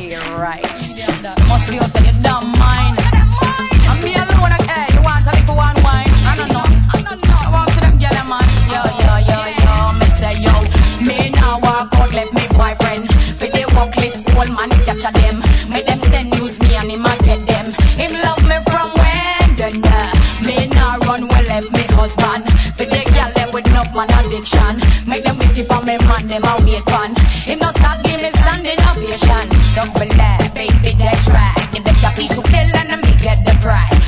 right. Must be out of your damn mind. I'm me alone, okay? You want to live for one wine? I don't know. I want to them girl, man. Yo, me say yo. Me now walk out, left me boyfriend. For the walk list, old man capture them. Make them send news me and him a get them. Him love me from when? Then me now run well, left me husband. For the girl them with enough man addiction. Make them wait for me man, them a wait fun. Him no start give me standing ovation. Double baby, that's right. Give the piece to kill and me get the prize.